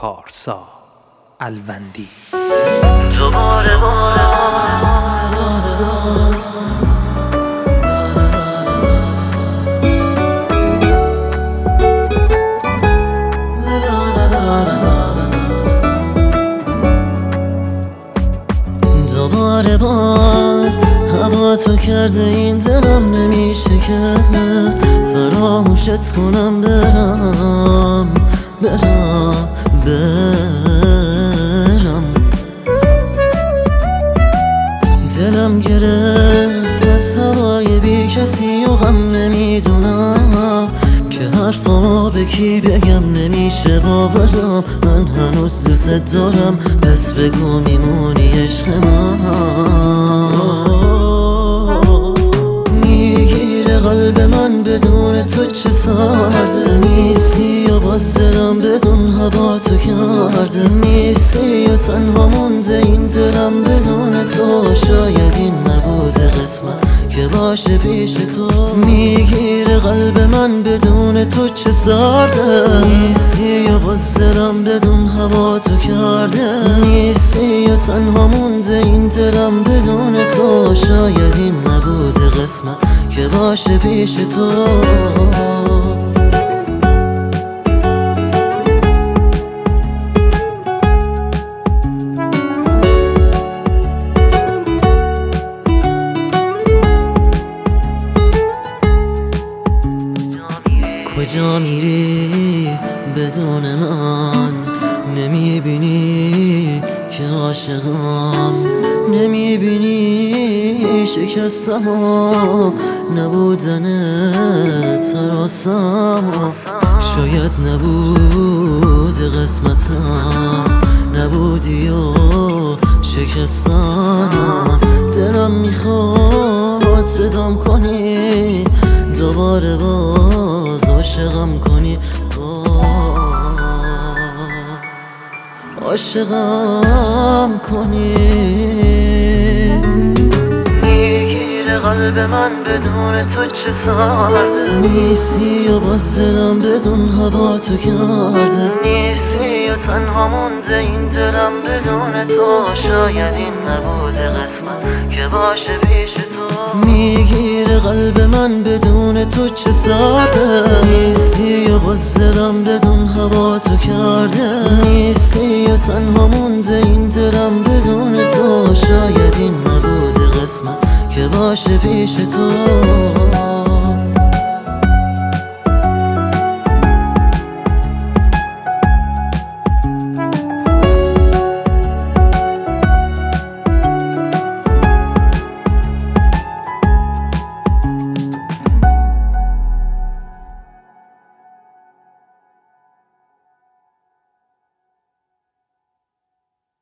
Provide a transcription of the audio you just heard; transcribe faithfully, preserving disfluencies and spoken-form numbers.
پارسا الوندی. دوباره دوباره باز هوا تو کرده این دلم نمیشه که فراموشت کنم برم برم برم دلم گرفت از هوای بی کسی و غم نمیدونم که حرفامو به کی بگم نمیشه باورم من هنوز دوست دارم پس بگو میمونی عشق من میگیره قلب من بدون تو چه سرده نیستی و باز دلم بدون هوا تو کرده نیستی و تنها مونده این دلم بدون تو شاید این نبوده قسمت که باشه پیش تو میگیره قلب من بدون تو چه سرده نیستی و باز دلم بدون هوا تو کرده نیستی و تنها مونده این دلم بدون تو شاید این نبوده قسمت که باشه پیش تو کجا میری بدون من نمیبینی که عاشقم نمیبینی شکستم و نبودن تراسم شاید نبود قسمتم نبودی و شکستنم دلم میخواد صدام کنی دوباره باز عاشقم کنی عاشقم کنی میگیره قلب من بدون تو چه سرده نیستی و باز دلم بدون هوا تو کرده نیستی و تنها مونده این دلم بدون تو شاید این نبوده قسمت که باشه پیش تو میگیره قلب من بدون تو چه سرده نیستی و باز دلم بدون هوا تو کرده نیستی و تنها مونده این دلم بدون تو شاید این نبوده قسمت که باشه پیش تو